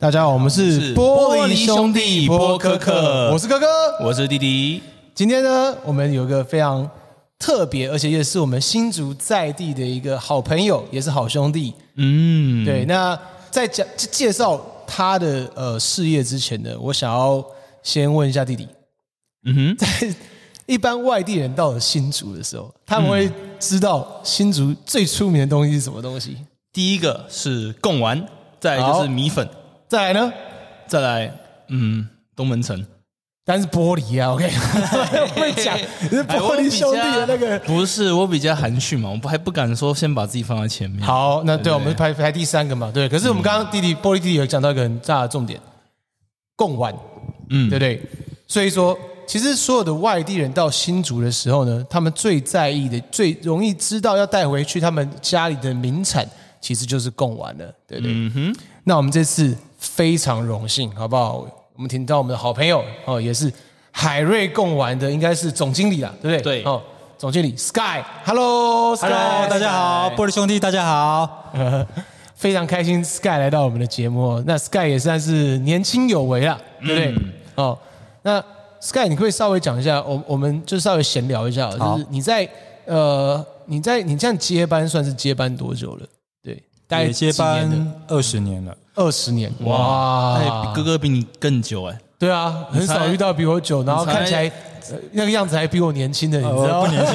大家好，我们是玻璃兄弟波科克，我是哥哥， 我是弟弟。 今天呢，我们有一个非常特别，而且也是我们新竹在地的一个好朋友，也是好兄弟。对。那在介绍他的事业之前呢，我想要先问一下弟弟，在一般外地人到了新竹的时候，他们会知道新竹最出名的东西是什么东西？ 第一个是贡丸，再来就是米粉， 再来呢？ 再来东门城。 但是玻璃啊 ，OK， 我会讲是玻璃兄弟的那个， 不是我比较含蓄嘛，我还不敢说先把自己放在前面。 好，那对我们排第三个嘛，对。可是我们刚刚玻璃弟弟有讲到一个很大的重点，贡丸，对不对？所以说，其实所有的外地人到新竹的时候呢，他们最在意的、最容易知道要带回去他们家里的名产，其实就是贡丸了，对不对？那我们这次非常荣幸，好不好？我们听到我们的好朋友也是海瑞贡丸的，应该是总经理啦，对不对？ 对， 总经理 Sky，Hello， 大家好，玻璃兄弟大家好， 非常开心 Sky 来到我们的节目。那 Sky 也算是年轻有为啦，对不对？那 Sky 你可不可以稍微讲一下，我们就稍微闲聊一下，就是你这样接班算是接班多久了？对，大概接班20年了。 20年，哇！ 哥哥比你更久哎。 对啊，很少遇到比我久，然后看起来那个样子还比我年轻的，你知道吗？ 不年轻，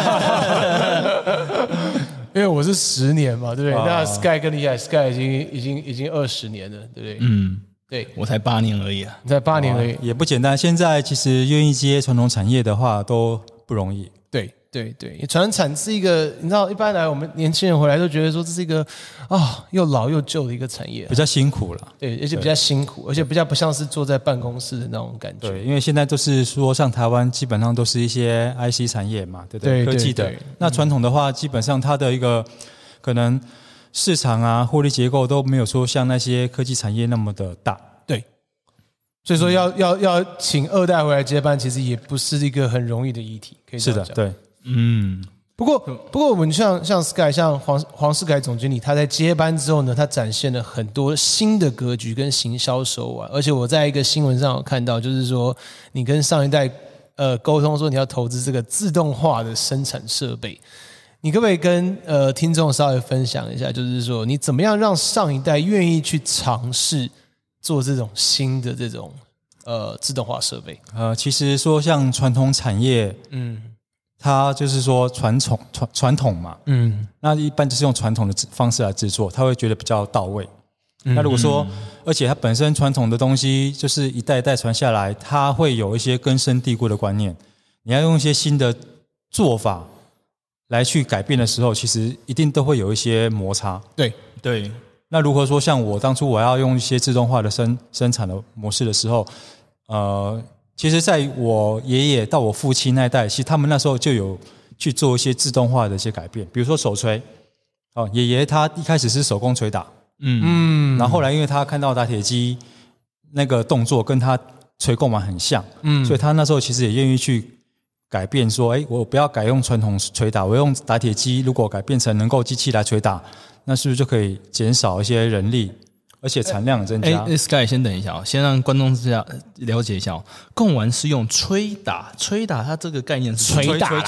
因为我是10年嘛，对不对？那 Sky 更厉害 ，Sky 已经20年了，对不对？对， 我才8年而已啊， 你才8年而已， 也不简单。现在其实愿意接传统产业的话都不容易。 对，传统产是一个，你知道，一般来我们年轻人回来都觉得说这是一个又老又旧的一个产业， 比较辛苦了。 对，而且比较辛苦，而且比较不像是坐在办公室的那种感觉。 对，因为现在都是说，像台湾基本上都是一些 IC 产业嘛，对不对？科技的。那传统的话，基本上它的一个可能市场啊、获利结构都没有说像那些科技产业那么的大。 对，所以说要请2代回来接班，其实也不是一个很容易的议题，可以这样讲。 是的，对。 不过我们像 Sky 像黄世凯总经理，他在接班之后呢，他展现了很多新的格局跟行销手腕，而且我在一个新闻上有看到，就是说你跟上一代沟通说你要投资这个自动化的生产设备，你可不可以跟听众稍微分享一下，就是说你怎么样让上一代愿意去尝试做这种新的这种自动化设备？ 其实说像传统产业，它就是说传统嘛，那一般就是用传统的方式来制作，他会觉得比较到位。那如果说，而且它本身传统的东西就是一代一代传下来，它会有一些根深蒂固的观念，你要用一些新的做法来去改变的时候，其实一定都会有一些摩擦。 对。 那如何说，像我当初我要用一些自动化的生产的模式的时候，其实在我爷爷到我父亲那一代，其实他们那时候就有去做一些自动化的一些改变，比如说手锤。爷爷他一开始是手工捶打，然后后来因为他看到打铁机那个动作跟他捶贡丸很像，所以他那时候其实也愿意去改变说，我不要改用传统捶打，我用打铁机，如果改变成能够机器来捶打，那是不是就可以减少一些人力，而且产量增加 ？Sky 先等一下先让观众了解一下贡丸是用捶打，它这个概念是捶打，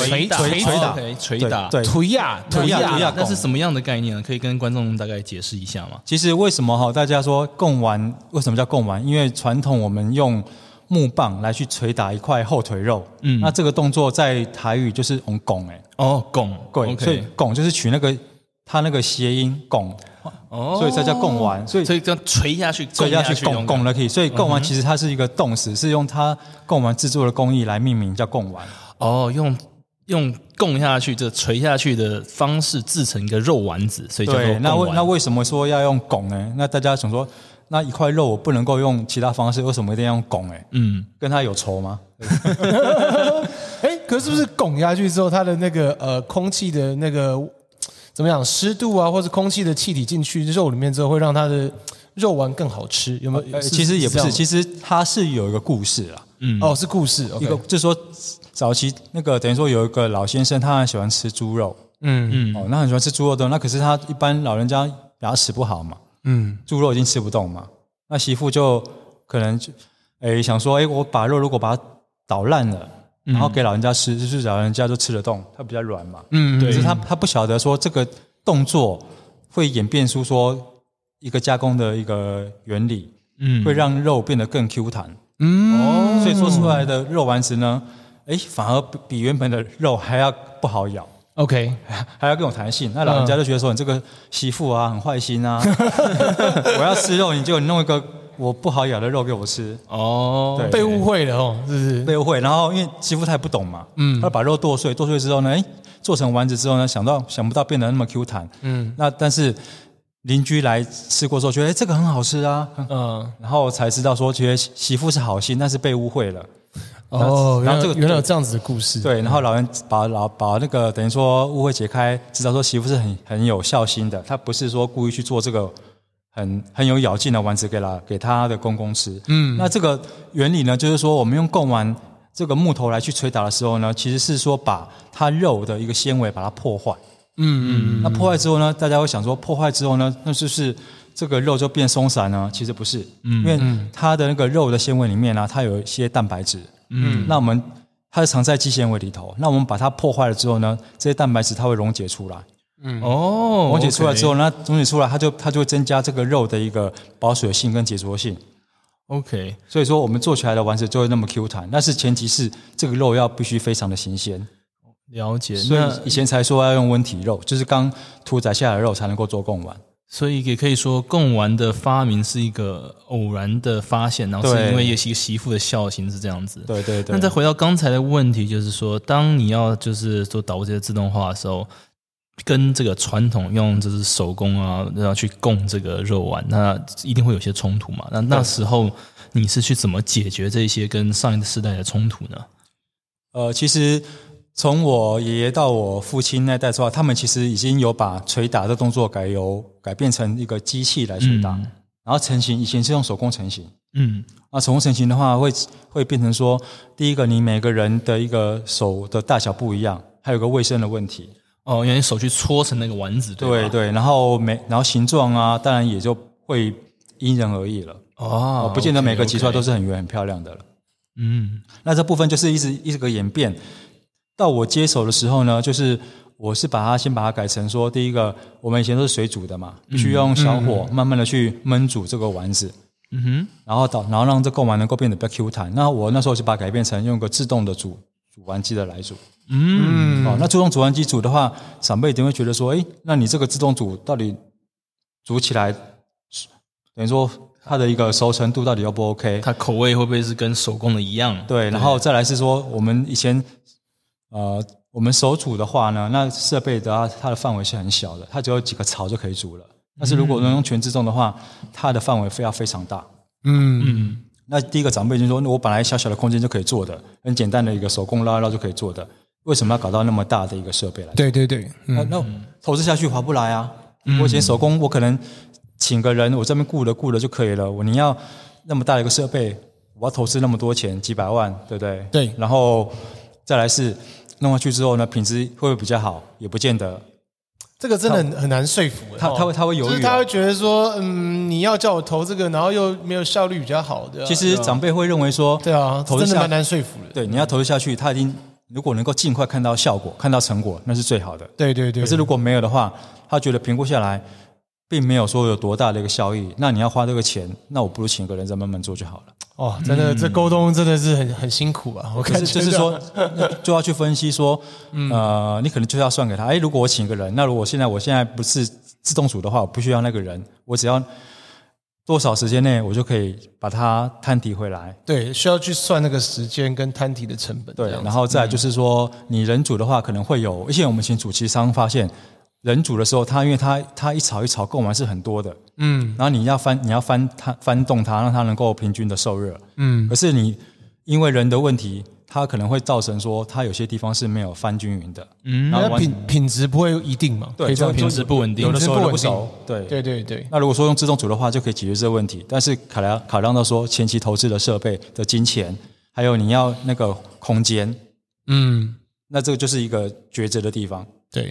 对， 推呀， 那是什么样的概念呢？可以跟观众大概解释一下吗？ 其实为什么大家说贡丸为什么叫贡丸？因为传统我们用木棒来去捶打一块后腿肉，那这个动作在台语就是拱拱， 所以拱就是取它那个谐音拱，所以才叫贡丸，所以这样捶下去拱了可以，所以贡丸其实它是一个动词，是用它贡丸制作的工艺来命名叫贡丸。 用供下去这捶下去的方式制成一个肉丸子，所以叫做贡丸。 那为什么说要用拱呢？那大家想说，那一块肉我不能够用其他方式，为什么一定要用拱？跟它有仇吗？ 可是不是拱下去之后，它的那个空气的那个怎么样湿度啊，或者空气的气体进去肉里面之后，会让它的肉丸更好吃？有没有？ 其实也不是，其实它是有一个故事啦。 是故事。 一个就是说，早期那个等于说有一个老先生，他很喜欢吃猪肉。那很喜欢吃猪肉的，那可是他一般老人家牙齿不好嘛，猪肉已经吃不动嘛， 那媳妇就可能想说，我把肉如果把它捣烂了，然后给老人家吃，就是老人家就吃得动，它比较软嘛。可是他不晓得说这个动作会演变出说一个加工的一个原理，会让肉变得更 Q 弹。所以做出来的肉丸子呢，反而比原本的肉还要不好咬。 OK， 还要更有弹性。那老人家就觉得说，你这个媳妇啊，很坏心啊！我要吃肉，你就弄一个我不好咬的肉给我吃。 对，被误会了是不是？ 被误会。然后因为媳妇她也不懂嘛，她把肉剁碎之后呢，做成丸子之后呢，想不到变得那么 Q 弹。那但是邻居来吃过之后，觉得这个很好吃啊。然后才知道说，觉得媳妇是好心，但是被误会了。 然后原来有这样子的故事。 对，然后老人把那个等于说误会解开，知道说媳妇是很有孝心的，他不是说故意去做这个很有咬劲的丸子给他的公公吃。那这个原理呢，就是说我们用贡丸这个木头来去捶打的时候呢，其实是说把它肉的一个纤维把它破坏。那破坏之后呢，大家会想说破坏之后呢，那就是这个肉就变松散呢？其实不是，因为它的那个肉的纤维里面呢，它有一些蛋白质。那它是藏在肌纤维里头。那我们把它破坏了之后呢，这些蛋白质它会溶解出来。溶解出来之后呢，溶解出来它就会增加这个肉的一个保水性跟结着性。 OK， 所以说我们做起来的丸子就会那么 Q 弹，但是前提是这个肉要必须非常的新鲜。 了解。 所以以前才说要用温体肉，就是刚屠宰下来的肉才能够做贡丸。 所以也可以说，贡丸的发明是一个偶然的发现，然后是因为一个媳妇的孝心是这样子。 对。 那再回到刚才的问题，就是说，当你要就是做导入这些自动化的时候，跟这个传统用就是手工啊，要去供这个肉丸，那一定会有些冲突嘛。那时候你是去怎么解决这些跟上一个世代的冲突呢？ 其实从我爷爷到我父亲那代之后，他们其实已经有把捶打的动作改变成一个机器来捶打，然后成型以前是用手工成型。手工成型的话会变成说，第一个你每个人的一个手的大小不一样，还有个卫生的问题。 因为手去搓成那个丸子， 对，然后形状啊，当然也就会因人而异了。不见得每个挤出来都是很圆很漂亮的了。那这部分就是一个演变。到我接手的时候呢，就是我是先把它改成说，第一个我们以前都是水煮的嘛，必须要用小火慢慢的去焖煮这个丸子。然后让这贡丸能够变得比较 Q 弹。那我那时候就把它改变成用个自动的煮丸机的来煮。那自动煮丸机煮的话，长辈一定会觉得说，那你这个自动煮到底煮起来，等于说它的一个熟成度到底要不 OK？ 它口味会不会是跟手工的一样？ 对，然后再来是说，我们以前我们手煮的话呢，那设备的它的范围是很小的，它只有几个槽就可以煮了。但是如果能用全自动的话，它的范围非常大。那第一个长辈就说，我本来小小的空间就可以做的，很简单的一个手工捞一捞就可以做的，为什么要搞到那么大的一个设备来？ 对。 那投资下去划不来啊！我以前手工，我可能请个人，我这边顾了就可以了。你要那么大的一个设备，我要投资那么多钱，几百万，对不对？ 对。 然后再来是弄下去之后呢，品质会不会比较好？也不见得。 这个真的很难说服。 他会犹豫， 就是他会觉得说，你要叫我投这个，然后又没有效率比较好的。 其实长辈会认为说， 对啊，真的蛮难说服的。 对，你要投资下去，他一定如果能够尽快看到效果、看到成果，那是最好的。 对。 可是如果没有的话，他觉得评估下来，并没有说有多大的一个效益，那你要花这个钱，那我不如请一个人再慢慢做就好了。 真的，这沟通真的是很辛苦啊！我看就是说，就要去分析说，你可能就要算给他。如果我请一个人，那如果我现在不是自动煮的话，我不需要那个人，我只要多少时间内，我就可以把它摊提回来。 对，需要去算那个时间跟摊提的成本。 对，然后再来就是说，你人煮的话，可能会有，而且我们以前煮，其实常发现。人煮的时候，因为它一炒一炒，贡丸是很多的，然后你要翻动它，让它能够平均的受热，可是你因为人的问题，它可能会造成说，它有些地方是没有翻均匀的， 然后品质不会一定嘛， 对，就品质不稳定， 有的时候不熟， 对。 那如果说用自动煮的话，就可以解决这个问题，但是考量到说前期投资的设备的金钱，还有你要那个空间，那这个就是一个抉择的地方， 对。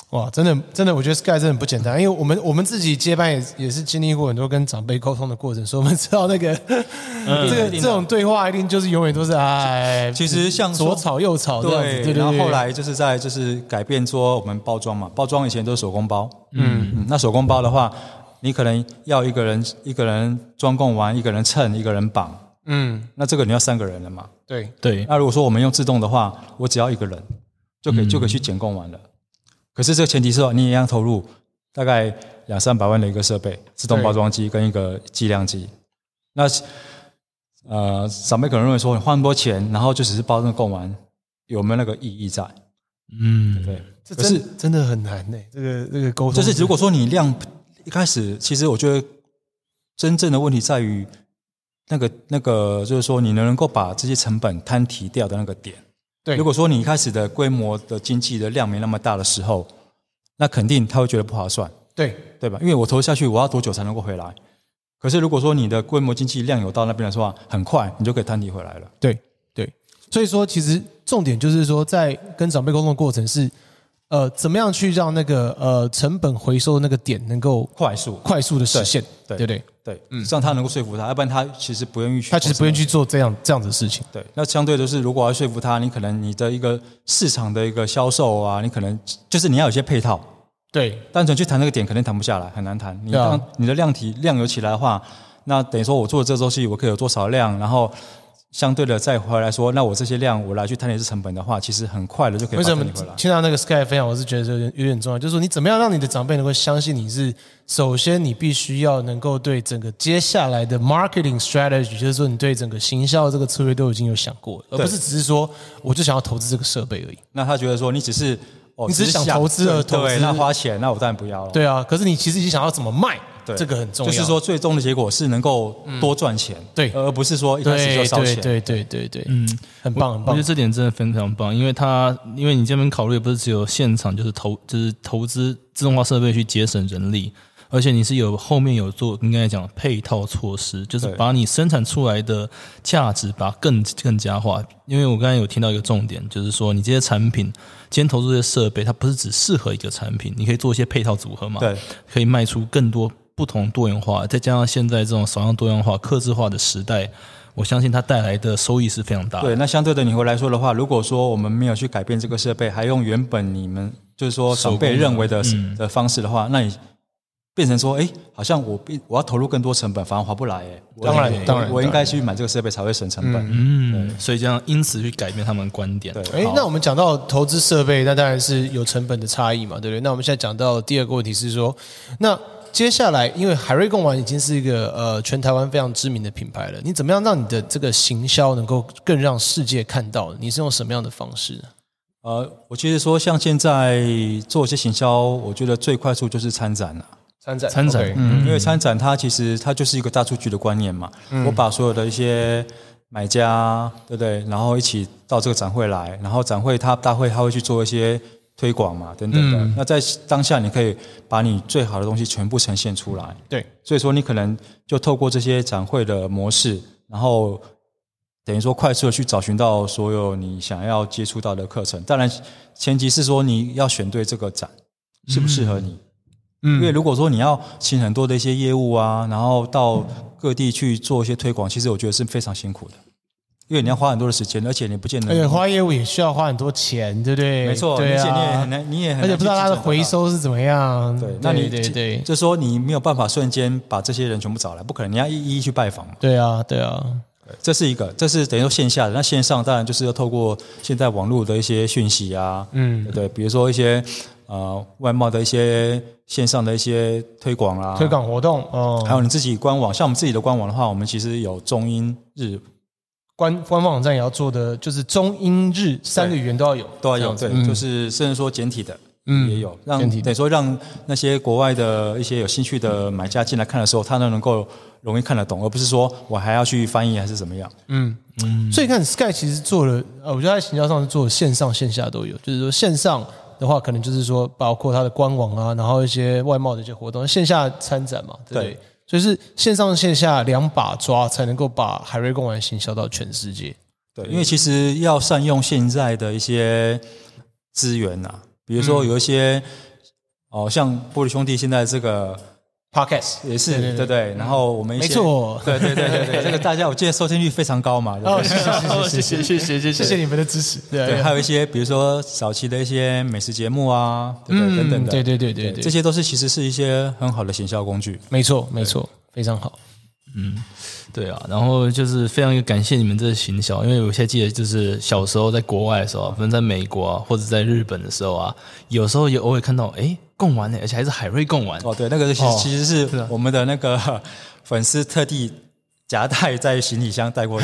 哇，真的，我觉得 Sky 真的不简单，因为我们自己接班也是经历过很多跟长辈沟通的过程，所以我们知道那个这种对话一定就是永远都是其实像左吵右吵这样子，对。 然后后来就是改变说我们包装嘛，包装以前都是手工包，那手工包的话，你可能要一个人装贡丸，一个人称，一个人绑，那这个你要3个人了嘛， 对。 那如果说我们用自动的话，我只要1个人就可以去剪贡丸了。可是这个前提是你也要投入大概200-300万的一个设备，自动包装机跟一个计量机。那长辈可能认为说你花那么多钱，然后就只是包那个贡丸，有没有那个意义在？对， 这真的很难呢。这个沟通， 就是如果说你量一开始，其实我觉得真正的问题在于那个，就是说你能够把这些成本摊提掉的那个点。 对， 如果说你一开始的规模的经济的量没那么大的时候，那肯定他会觉得不划算，对吧？因为我投下去，我要多久才能够回来？可是如果说你的规模经济量有到那边的话，很快你就可以摊提回来了。 对，所以说其实重点就是说，在跟长辈沟通的过程是，怎么样去让那个成本回收的那个点能够快速的实现，对不对？ 对，让他能够说服他，要不然他其实不愿意去做这样子的事情。 对，那相对的是，如果要说服他，你可能你的一个市场的一个销售啊，你可能就是你要有些配套。 对， 单纯去谈那个点肯定谈不下来，很难谈。你的量有起来的话，那等于说我做这东西我可以有多少量，然后相对的再回来说，那我这些量我来去摊的是成本的话，其实很快的就可以把它摊回来。 听到那个 Sky 分享，我是觉得有点重要，就是说你怎么样让你的长辈能够相信你是，首先你必须要能够对整个接下来的 marketing strategy， 就是说你对整个行销这个策略都已经有想过了，而不是只是说我就想要投资这个设备而已。 那他觉得说你只是想投资而投资， 对，那花钱，那我当然不要了。 对啊，可是你其实已经想要怎么卖。这个很重要， 就是说最终的结果是能够多赚钱， 对， 而不是说一开始就烧钱。 对，很棒。 我觉得这点真的非常棒，因为你这边考虑不是只有现场，就是投资自动化设备去节省人力，而且你是后面有做应该讲配套措施，就是把你生产出来的价值把它更加化。因为我刚才有听到一个重点，就是说你这些产品今天投资这些设备，它不是只适合一个产品，你可以做一些配套组合嘛， 对， 可以卖出更多不同多元化，再加上现在这种少样多样化、客制化的时代，我相信它带来的收益是非常大的。 对，那相对的你回来说的话，如果说我们没有去改变这个设备，还用原本你们就是说长辈认为的方式的话，那你变成说，好像我要投入更多成本，反而划不来， 当然， 我应该去买这个设备才会省成本。 所以这样因此去改变他们的观点。 对，那我们讲到投资设备，那当然是有成本的差异嘛，对不对？那我们现在讲到第二个问题是说，那接下来，因为海瑞贡丸已经是一个全台湾非常知名的品牌了，你怎么样让你的这个行销能够更让世界看到？你是用什么样的方式呢？ 我觉得说像现在做一些行销，我觉得最快速就是参展了。 参展， 因为参展它其实它就是一个大数据的观念嘛。我把所有的一些买家，对不对？然后一起到这个展会来，然后展会大会会去做一些推广嘛，等等的。那在当下，你可以把你最好的东西全部呈现出来。 对， 所以说你可能就透过这些展会的模式，然后等于说快速的去找寻到所有你想要接触到的课程。当然，前提是说你要选对这个展适不适合你。因为如果说你要请很多的一些业务啊，然后到各地去做一些推广，其实我觉得是非常辛苦的，因为你要花很多的时间，而且你不见得， 而且花业务也需要花很多钱，对不对？ 没错， 对啊， 而且你也很难， 而且不知道它的回收是怎么样。 对，那你对， 就是说你没有办法瞬间把这些人全部找来，不可能，你要一一去拜访嘛。 对啊， 这是一个，这是等于说线下的。那线上当然就是要透过现在网络的一些讯息啊，对，比如说一些外贸的一些线上的一些推广啊， 推广活动， 还有你自己官网，像我们自己的官网的话，我们其实有中英日官方网站也要做的，就是中英日3个语言都要有， 对，就是甚至说简体的。也有等于说让那些国外的一些有兴趣的买家进来看的时候，他都能够容易看得懂，而不是说我还要去翻译还是怎么样。 所以看 Sky 其实做了，我觉得在行销上是做了线上线下都有，就是说线上的话，可能就是说包括它的官网啊，然后一些外贸的一些活动，线下参展嘛，对不对？所以是线上线下2把抓，才能够把海瑞贡丸行销到全世界。 对，因为其实要善用现在的一些资源啊。比如说有一些像玻璃兄弟现在这个 Podcast 也是对，然后我们一些没错， 对，这个大家我记得收听率非常高嘛，对不对？ 谢谢你们的支持， 对，还有一些比如说早期的一些美食节目啊，对不对？等等的， 对， 这些都是其实是一些很好的行销工具， 没错，非常好。 对啊，然后就是非常感谢你们这个行销，因为我现在记得就是小时候在国外的时候，可能在美国啊或者在日本的时候啊，有时候也偶尔看到贡丸而且还是海瑞贡丸。 对，那个其实是我们的那个粉丝特地夹带在行李箱带过去。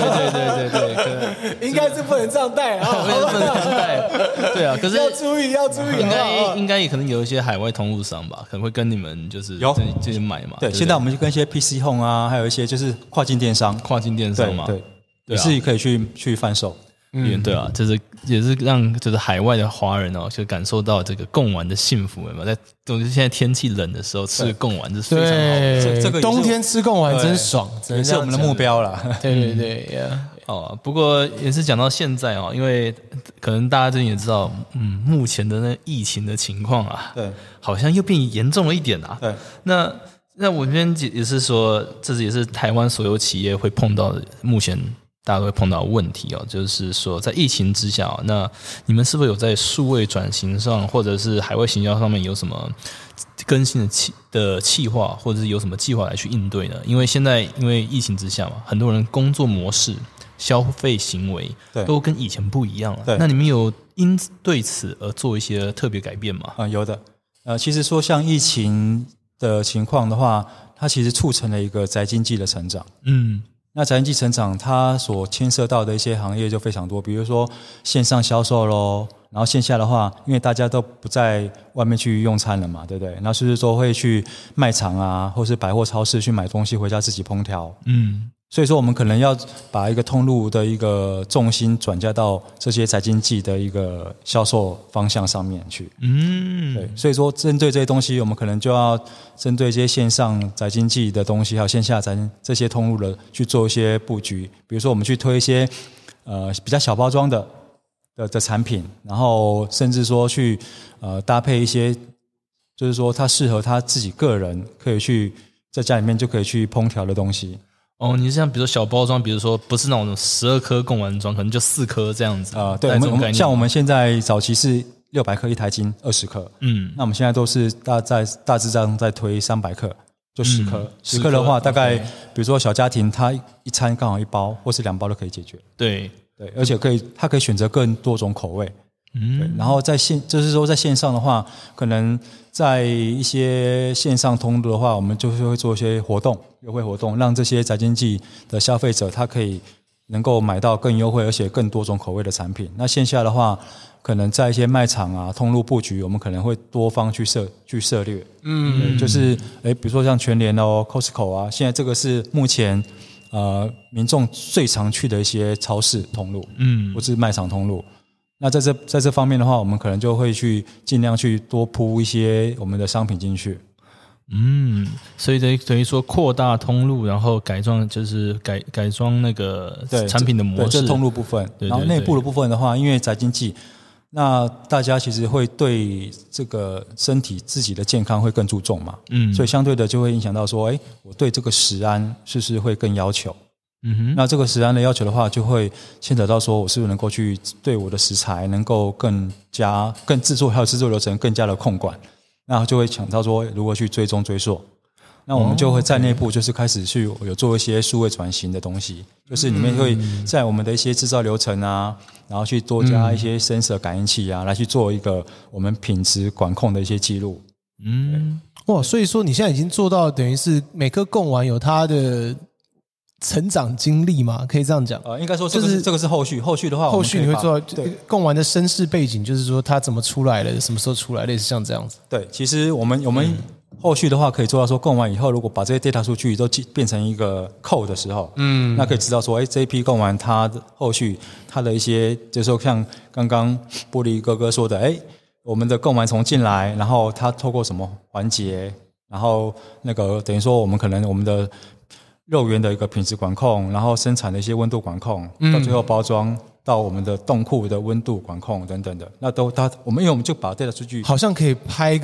对，应该是不能这样带啊， 不能这样带。对啊，可是要注意。 应该也可能有一些海外通路商吧，可能会跟你们就是这些买嘛。 对，现在我们就跟一些 PC Home 啊，还有一些就是跨境电商嘛，对，也是可以去贩售。 对啊，就是也是让就是海外的华人就感受到这个贡丸的幸福，有没有？在总之现在天气冷的时候吃贡丸是非常好， 这个冬天吃贡丸真爽， 也是我们的目标啦。 对。 不过也是讲到现在因为可能大家最近也知道，目前的那疫情的情况啊， 对， 好像又变严重了一点啊。 对， 那我这边也是说，这也是台湾所有企业会碰到的，目前大家都会碰到的问题就是说在疫情之下那你们是不是有在数位转型上或者是海外行销上面有什么更新的企划，或者是有什么计划来去应对呢？因为现在因为疫情之下嘛，很多人工作模式、消费行为都跟以前不一样了。那你们有因对此而做一些特别改变吗？ 有的。其实说像疫情的情况的话，它其实促成了一个宅经济的成长。那宅经济成长，它所牵涉到的一些行业就非常多，比如说线上销售咯，然后线下的话，因为大家都不在外面去用餐了嘛，对不对？那是不是说会去卖场啊，或是百货超市去买东西回家自己烹调？所以说我们可能要把一个通路的一个重心转嫁到这些宅经济的一个销售方向上面去。对，所以说针对这些东西，我们可能就要针对这些线上宅经济的东西，还有线下宅这些通路的去做一些布局。比如说我们去推一些比较小包装的产品，然后甚至说去搭配一些，就是说它适合他自己个人可以去在家里面就可以去烹调的东西。 你是像比如说小包装，比如说不是那种12颗贡丸装，可能就4颗这样子对，像我们现在早期是600克一台斤20克，那我们现在都是大致上在推300克，就10颗，10颗的话大概比如说小家庭他一餐刚好1包或是2包都可以解决。 对， 而且他可以选择更多种口味。对，然后就是说在线上的话，可能在一些线上通路的话，我们就是会做一些优惠活动，让这些宅经济的消费者他可以能够买到更优惠而且更多种口味的产品。那线下的话，可能在一些卖场啊、通路布局，我们可能会多方去涉猎。就是比如说像全联Costco 啊，现在这个是目前民众最常去的一些超市通路，或是卖场通路。那在这方面的话，我们可能就会去尽量去多铺一些我们的商品进去。 所以等于说扩大通路，然后改装就是改装那个产品的模式。 对，这通路部分。然后内部的部分的话，因为宅经济，那大家其实会对这个身体自己的健康会更注重嘛。所以相对的就会影响到说，我对这个食安是不是会更要求？那这个食安的要求的话，就会牵扯到说我是不是能够去对我的食材能够更制作还有制作流程更加的控管，那就会想到说如何去追踪追溯。那我们就会在内部就是开始去有做一些数位转型的东西，就是里面会在我们的一些制造流程啊，然后去多加一些sensor感应器啊，来去做一个我们品质管控的一些记录。 哇，所以说你现在已经做到等于是每颗贡丸有它的成长经历嘛，可以这样讲。 应该说这个是后续的话， 后续你会做到贡丸的身世背景，就是说它怎么出来的，什么时候出来，类似像这样子。 对，其实我们后续的话可以做到说，贡丸以后如果把这些 data 数据都变成一个 code 的时候，那可以知道说，这一批贡丸它的后续它的一些，就是说像刚刚玻璃哥哥说的，我们的贡丸从进来，然后它透过什么环节，然后那个等于说我们可能我们的肉源的一个品质管控，然后生产的一些温度管控，到最后包装到我们的冻库的温度管控等等的，那都因为我们就把 data 数据好像可以拍一个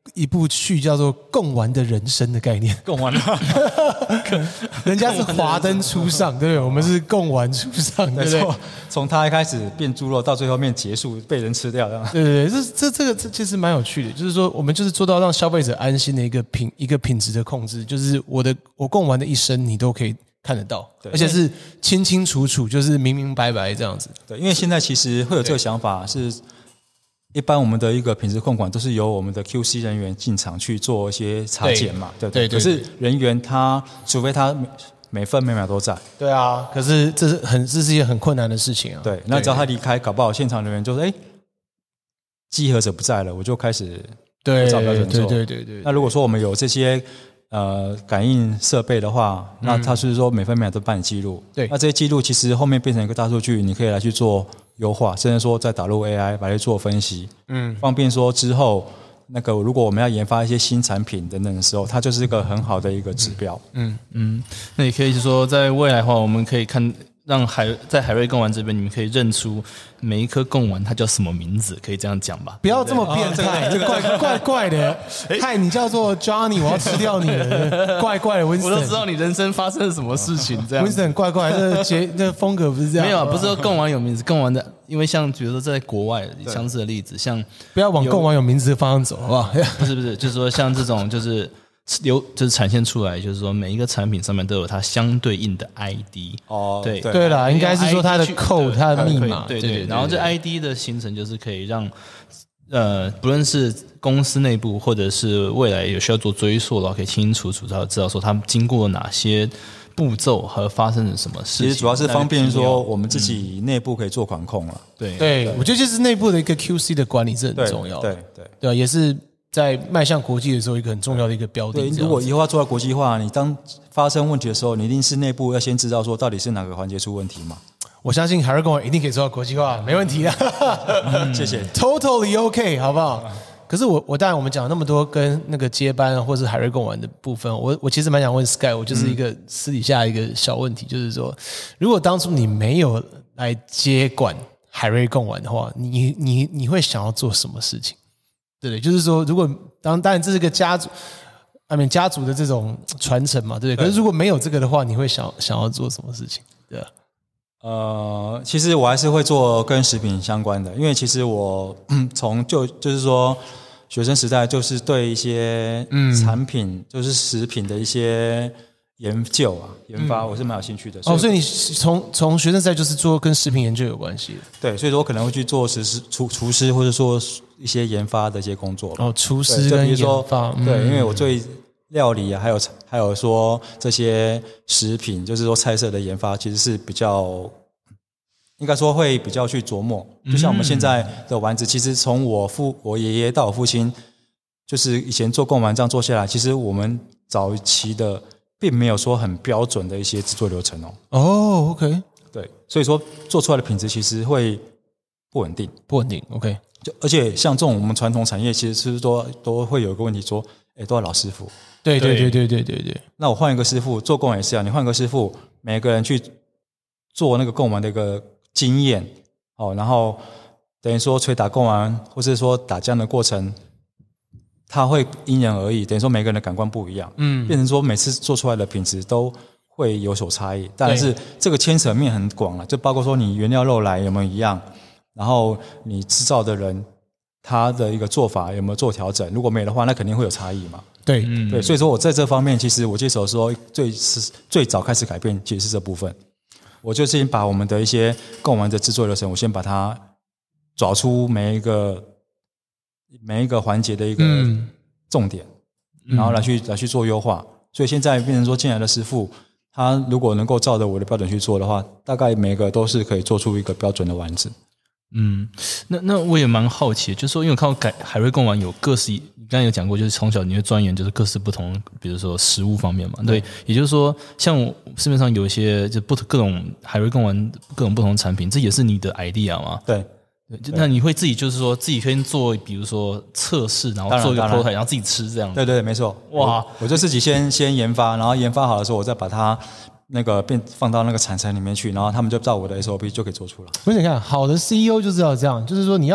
一部剧叫做《贡丸的人生》的概念， 贡丸人家是华灯初上，对不对？我们是贡丸初上，对不对？ 从他一开始变猪肉到最后面结束被人吃掉， 对对对，这其实蛮有趣的，就是说我们就是做到让消费者安心的一个品质的控制，就是我贡丸的一生你都可以看得到，而且是清清楚楚，就是明明白白这样子。 对，因为现在其实会有这个想法是。一般我们的一个品质控管都是由我们的 QC 人员进场去做一些查检嘛，对。可是人员除非他每分每秒都在， 对啊。可是这是一件很困难的事情啊。 对，那只要他离开，搞不好现场人员就说：“稽核者不在了，我就开始照标准做。”对。那如果说我们有这些感应设备的话，那他是说每分每秒都帮你记录。 对， 那这些记录其实后面变成一个大数据，你可以来去做优化，甚至说再打入 AI 来做分析，方便说之后那个如果我们要研发一些新产品等等的时候，它就是一个很好的一个指标。 那也可以说在未来的话，我们可以看让在海瑞贡丸这边，你们可以认出每一颗贡丸它叫什么名字，可以这样讲吧？ 不要这么变态，这怪的。嗨，你叫做 Johnny， 我要吃掉你了，怪的 Winston。 我都知道你人生发生了什么事情，这样。 Winston 怪，这风格不是这样。 没有，不是说贡丸有名字，贡丸的，因为像比如说在国外相似的例子，像不要往贡丸有名字的方向走，好不好？ 不是，就是说像这种就是产现出来，就是说每一个产品上面都有它相对应的 ID。 对啦，应该是说它的 code， 它的密码。 对。然后这 ID 的形成就是可以让不论是公司内部或者是未来有需要做追溯的话，可以清清楚楚知道说他们经过哪些步骤和发生了什么事情。 其实主要是方便说我们自己内部可以做管控了。 对，我觉得就是内部的一个 QC 的管理是很重要的。对，也是在迈向国际的时候一个很重要的一个标的。 对，如果以后要做到国际化，你当发生问题的时候，你一定是内部要先知道说到底是哪个环节出问题嘛。 我相信海瑞贡丸一定可以做到国际化，没问题的。 谢谢 ，Totally OK， 好不好？可是我当然我们讲了那么多跟那个接班或是海瑞贡丸的部分，我其实蛮想问 Sky， 我就是一个私底下一个小问题，就是说，如果当初你没有来接管海瑞贡丸的话，你会想要做什么事情？对，就是说，如果当然这是个家族的这种传承嘛，对不对？可是如果没有这个的话，你会想要做什么事情？对。 其实我还是会做跟食品相关的，因为其实我从就是说学生时代就是对一些产品，就是食品的一些研发，我是蛮有兴趣的。 所以你从学生时代就是做跟食品研究有关系的。 对，所以说我可能会去做厨师，或者说一些研发的一些工作。 厨师跟研发， 对，因为我对料理啊，还有说这些食品，就是说菜色的研发，其实是比较应该说会比较去琢磨。就像我们现在的丸子，其实从我爷爷到我父亲，就是以前做贡丸这样做下来，其实我们早期的并没有说很标准的一些制作流程哦。 OK， 对，所以说做出来的品质其实会不稳定。 OK， 而且像这种我们传统产业，其实是都会有一个问题说，都要老师傅。 对。 那我换一个师傅做贡丸也是啊，你换个师傅，每个人去做那个贡丸的一个经验，然后等于说捶打贡丸或是说打浆的过程，它会因人而异，等于说每个人的感官不一样，变成说每次做出来的品质都会有所差异。但是这个牵扯面很广了，就包括说你原料肉来有没有一样，然后你制造的人他的一个做法有没有做调整，如果没有的话，那肯定会有差异嘛。 对， 所以说我在这方面，其实我接手的时候最早开始改变，其实是这部分。我就先把我们的一些贡丸的制作流程，我先把它找出每一个环节的一个重点，然后来去做优化。所以现在变成说进来的师傅，他如果能够照着我的标准去做的话，大概每个都是可以做出一个标准的丸子。 那我也蛮好奇的，就是说，因为我看到海瑞贡丸有各式，你刚才有讲过，就是从小你会钻研就是各式不同，比如说食物方面嘛，对，也就是说，像市面上有一些就各种海瑞贡丸各种不同的产品，这也是你的 idea 吗？ 对， 那你会自己就是说自己可以做，比如说测试，然后做一个 prototype， 然后自己吃这样。 对，没错。哇，我就自己先研发，然后研发好的时候，我再把它那个放到那个产里面去，然后他们就照我的 SOP 就可以做出来。 我想看好的 CEO 就是要这样，就是说你要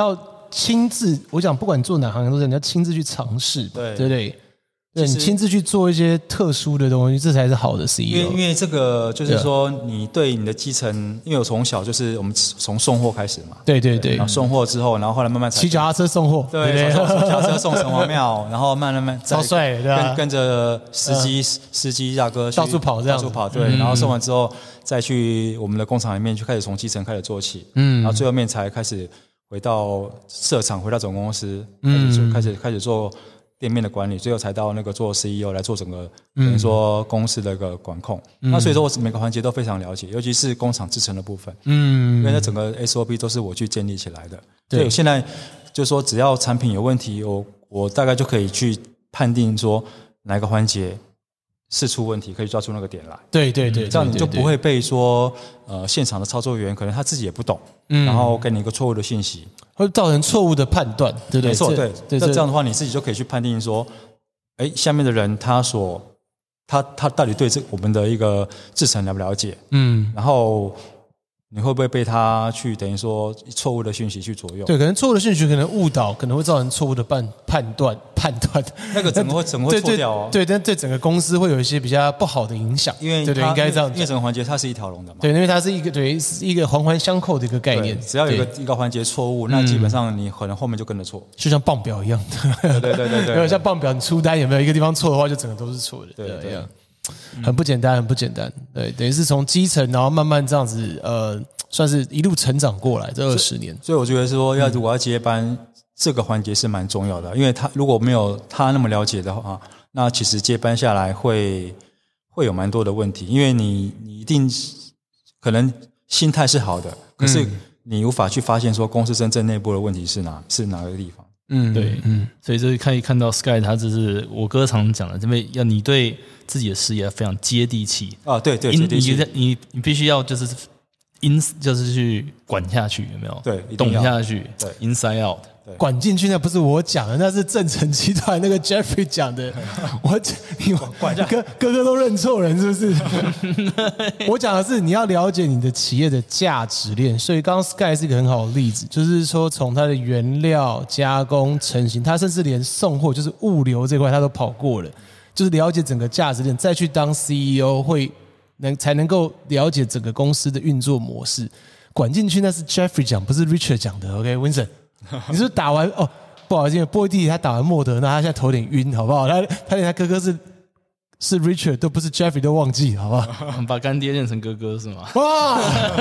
亲自，我讲不管做哪行业都是你要亲自去尝试，对不对？对，你亲自去做一些特殊的东西，这才是好的 CEO。 因为这个就是说，你对你的基层，因为我从小就是我们从送货开始嘛， 对， 然后送货之后，然后后来慢慢骑脚踏车送货， 对，从脚踏车送城隍庙，然后慢慢超帅，对吧？ 跟着司机大哥到处跑， 对，然后送完之后再去我们的工厂里面，就开始从基层开始做起，然后最后面才开始回到设厂，回到总公司，开始做店面的管理，最后才到那个做 CEO 来做整个等于说公司的一个管控。那所以说我每个环节都非常了解，尤其是工厂制程的部分，因为那整个 SOP 都是我去建立起来的。对，现在就是说只要产品有问题，我大概就可以去判定说哪个环节是出问题，可以抓出那个点来。 对， 这样你就不会被说现场的操作员可能他自己也不懂，然后给你一个错误的信息， 会造成错误的判断，对不对？ 没错，对。那这样的话，你自己就可以去判定说，下面的人他到底对我们的一个制程了不了解？然后你会不会被他去等于说错误的讯息去左右？ 对，可能错误的讯息可能误导，可能会造成错误的判断， 那个整个会错掉哦。 对，但对整个公司会有一些比较不好的影响。 因为对，应该这样讲。 因为整个环节它是一条龙的嘛。 对，因为它是一个环环相扣的一个概念。 只要有一个环节错误，那基本上你可能后面就跟着错。 就像报表一样。 对， 有点像报表，你出单有没有一个地方错的话，就整个都是错的。对。很不简单。对，等于是从基层，然后慢慢这样子，算是一路成长过来这20年。 所以我觉得说，如果要接班，这个环节是蛮重要的，因为他如果没有他那么了解的话，那其实接班下来会有蛮多的问题，因为你一定可能心态是好的，可是你无法去发现说公司真正内部的问题是哪个地方。 对，所以这可以看到 Sky 他这是我哥常讲的，因为要你对自己的事业非常接地气啊， 对，接地气， 你必须要就是去管下去，有没有？ 对， 懂下去，对 ，inside out， 管进去那不是我讲的，那是正成集团那个 Jeffrey 讲的。你哥哥都认错人是不是？我讲的是你要了解你的企业的价值链，所以刚刚 Sky 是一个很好的例子，就是说从它的原料加工成型，它甚至连送货就是物流这块它都跑过了，就是了解整个价值链，再去当 CEO 才能够了解整个公司的运作模式。管进去那是 Jeffrey 讲，不是 Richard 讲的。OK，Vincent， 你是不是打完不好意思，波弟他打完莫德纳，他现在头有点晕，好不好？他连他哥哥是 Richard 都不是 Jeffrey 都忘记，好不好？ 把干爹认成哥哥是吗？ 哇，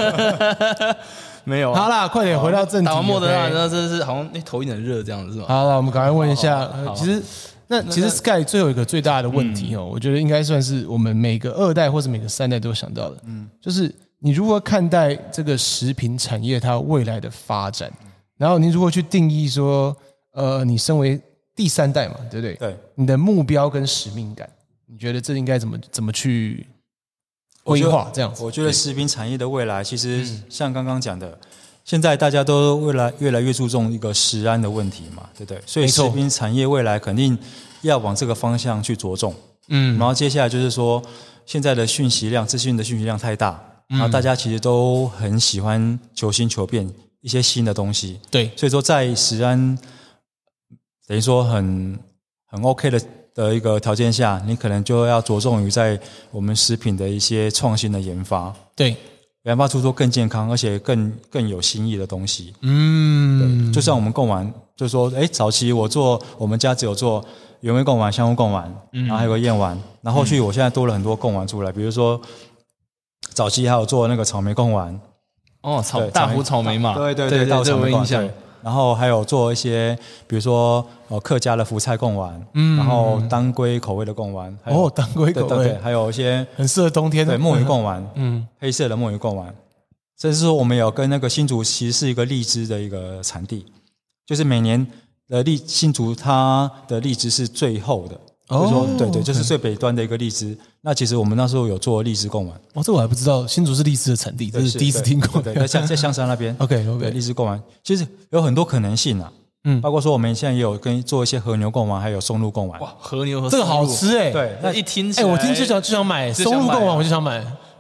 没有。 好啦，快点回到正题。 打完莫德纳，那真是好像头有点热这样子是吗？ 好了，我们赶快问一下，其实 Sky 最后一个最大的问题我觉得应该算是我们每个2代或者每个3代都想到的，就是你如何看待这个食品产业它未来的发展，然后你如何去定义说，你身为第3代嘛，对不对？ 对， 你的目标跟使命感，你觉得这应该怎么去规划这样子？ 我觉得食品产业的未来，其实像刚刚讲的。现在大家都越来越注重一个食安的问题嘛，对不对？所以食品产业未来肯定要往这个方向去着重。然后接下来就是说，现在的资讯的讯息量太大，然后大家其实都很喜欢求新求变一些新的东西。 对， 所以说在食安等于说很 OK 的一个条件下，你可能就要着重于在我们食品的一些创新的研发。 对。 研发出更健康而且更有新意的东西。对，就像我们贡丸，就是说，早期我们家只有做原味贡丸、香菇贡丸，然后还有个燕丸，然后后续我现在多了很多贡丸出来，比如说早期还有做那个草莓贡丸。 大湖草莓嘛， 对， 这我有印象。 然后还有做一些，比如说客家的福菜贡丸，然后当归口味的贡丸， 当归口味， 对，还有一些很适合冬天的墨鱼贡丸，黑色的墨鱼贡丸，甚至说我们有跟那个新竹其实是一个荔枝的一个产地，就是每年的新竹它的荔枝是最厚的。就是说对，就是最北端的一个荔枝。那其实我们那时候有做荔枝贡丸。 这我还不知道，新竹是荔枝的产地，这是第一次听过。 对，在香山那边。 OK， 荔枝贡丸其实有很多可能性啊。包括说我们现在也有做一些和牛贡丸，还有松露贡丸。 哇，和牛和这个好吃对， 那一听起来， 我听就想买松露贡丸，我就想买。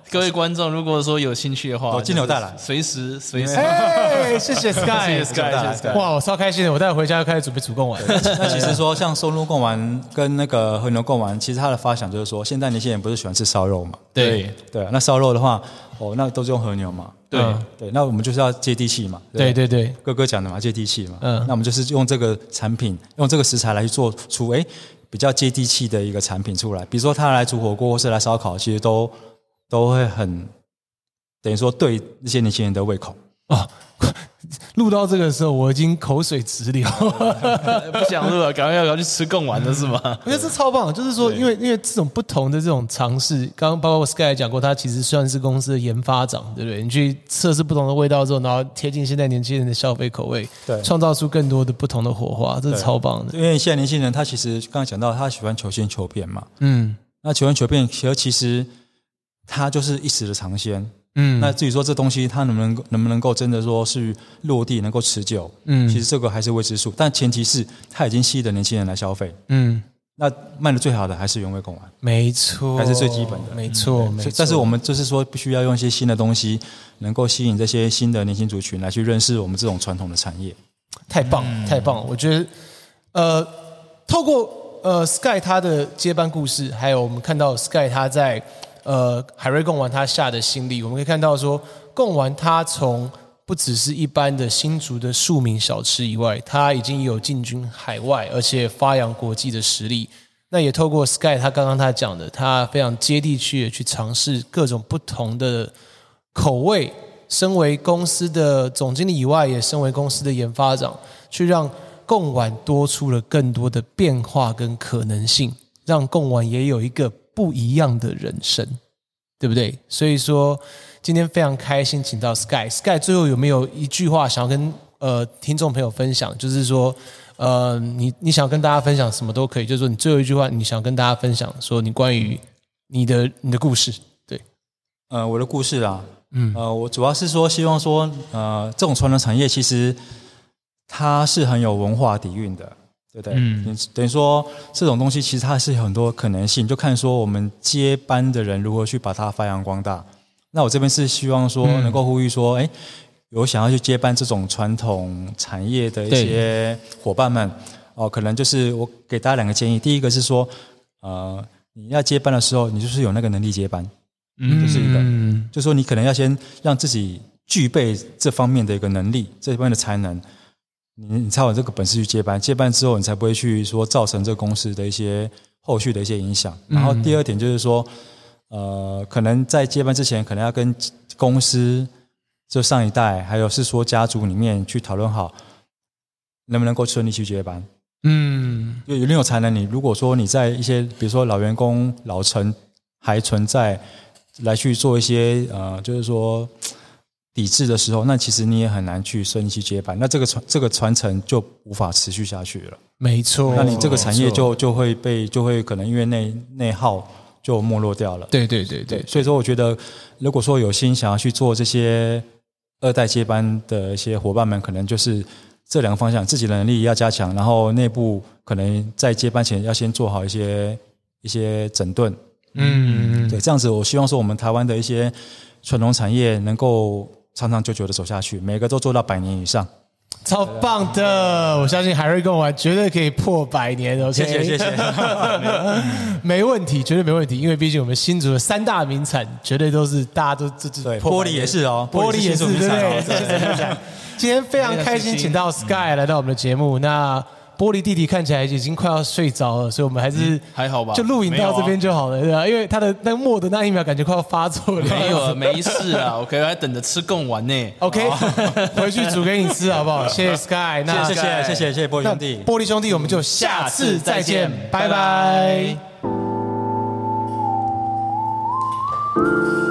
各位观众，如果说有兴趣的话， 金牛带来， 随时。 哎，谢谢 Sky， 谢谢 Sky。 哇，我超开心的，我待会回家就开始准备煮贡丸。 那其实说像松露贡丸跟那个和牛贡丸，其实它的发想就是说，现在年轻人不是喜欢吃烧肉嘛？ 对， 那烧肉的话，那都是用和牛嘛。对，那我们就是要接地气嘛。 对， 哥哥讲的嘛，接地气嘛。那我们就是用这个产品，用这个食材来去做出比较接地气的一个产品出来。比如说他来煮火锅或是来烧烤，其实都会很等于说对那些年轻人的胃口。 录到这个时候，我已经口水直流， 不想录了，赶快要去吃贡丸的是吗？ 我觉得这超棒，就是说，因为这种不同的这种尝试，刚刚包括 Sky 讲过，他其实算是公司的研发长，对不对？你去测试不同的味道之后，然后贴近现在年轻人的消费口味，对，创造出更多的不同的火花，这是超棒的。 因为现在年轻人他其实刚刚讲到，他喜欢求新求变嘛，那求新求变，其实他就是一时的尝鲜。那至于说这东西它能不能够真的说是落地能够持久，其实这个还是未知数，但前提是它已经吸引了年轻人来消费，那卖的最好的还是原味贡丸， 没错， 还是最基本的， 没错。 但是我们就是说必须要用一些新的东西，能够吸引这些新的年轻族群来去认识我们这种传统的产业。 太棒了！我觉得透过Sky 他的接班故事，还有我们看到 Sky 他在海瑞贡丸他下的心力，我们可以看到说，贡丸它从不只是一般的新竹的庶民小吃以外，它已经有进军海外，而且发扬国际的实力。那也透过 Sky 他刚刚讲的，他非常接地气的去尝试各种不同的口味。身为公司的总经理以外，也身为公司的研发长，去让贡丸多出了更多的变化跟可能性，让贡丸也有一个不一样的人生，对不对？所以说今天非常开心请到 Sky 最后有没有一句话想要跟听众朋友分享？就是说你想跟大家分享什么都可以，就是说你最后一句话你想跟大家分享，说你关于你的故事。对， 我的故事啊，我主要是说希望说这种传统产业其实它是很有文化底蕴的，对不对？等于说这种东西其实它是有很多可能性，就看说我们接班的人如何去把它发扬光大。那我这边是希望说能够呼吁说，有想要去接班这种传统产业的一些伙伴们，可能就是我给大家2个建议。第一个是说，你要接班的时候，你就是有那个能力接班，这是一个，就是说你可能要先让自己具备这方面的一个能力，这方面的才能。你才有这个本事去接班，接班之后你才不会去说造成这个公司的一些后续的一些影响。然后第二点就是说，可能在接班之前，可能要跟公司就上一代，还有是说家族里面去讨论好，能不能够顺利去接班。有你有才能，你如果说你在一些比如说老员工老臣还存在，来去做一些就是说抵制的时候，那其实你也很难去顺利去接班，那这个传承就无法持续下去了。 没错， 那你这个产业就会可能因为内耗就没落掉了。 对， 所以说我觉得，如果说有心想要去做这些2代接班的一些伙伴们，可能就是这2个方向，自己的能力要加强，然后内部可能在接班前要先做好一些整顿。对，这样子我希望说我们台湾的一些传统产业能够长长久久的走下去，每个都做到100年以上， 超棒的！我相信海瑞贡丸绝对可以破100年。OK， 谢谢， 没问题，绝对没问题。因为毕竟我们新竹的3大名产，绝对都是大家都对，玻璃也是哦， 玻璃也是，对不对？ 今天非常开心，请到 Sky 来到我们的节目。那玻璃弟弟看起来已经快要睡着了，所以我们还是还好吧， 就录影到这边就好了，对吧？因为他的那个末的那1秒感觉快要发作了。 没有，没事啊，OK， 还等着吃贡丸呢。 OK， 回去煮给你吃好不好？谢谢 Sky， 那谢谢玻璃兄弟， 玻璃兄弟，我们就下次再见，拜拜。